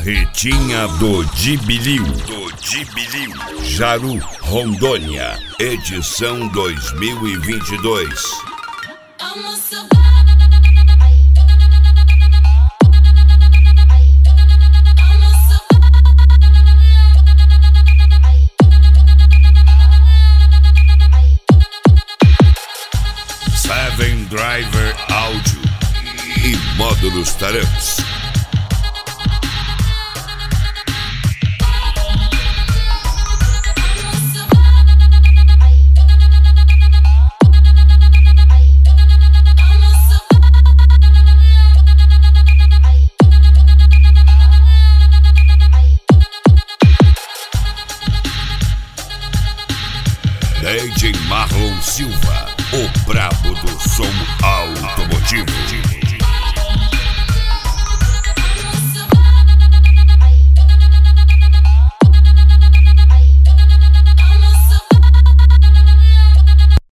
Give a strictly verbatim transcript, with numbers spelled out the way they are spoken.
Carretinha do Dibiliu, do Dibiliu, Jaru, Rondônia, edição dois mil e vinte e dois. Seven Driver Áudio e módulos Taramps. D J Marlon Silva, o brabo do som automotivo.